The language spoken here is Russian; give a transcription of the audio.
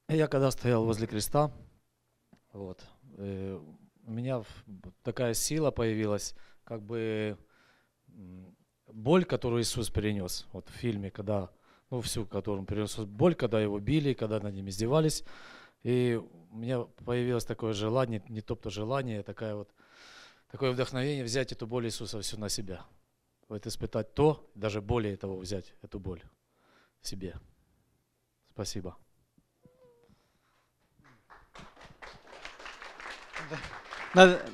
Я когда стоял возле креста, вот, у меня такая сила появилась, как бы боль, которую Иисус перенес, вот в фильме, когда, ну, всю, которую он перенес, боль, когда его били, когда над ним издевались, и у меня появилось такое желание, не то желание, такое вдохновение взять эту боль Иисуса всю на себя, вот испытать то, даже более того взять эту боль в себе. Спасибо. Надо,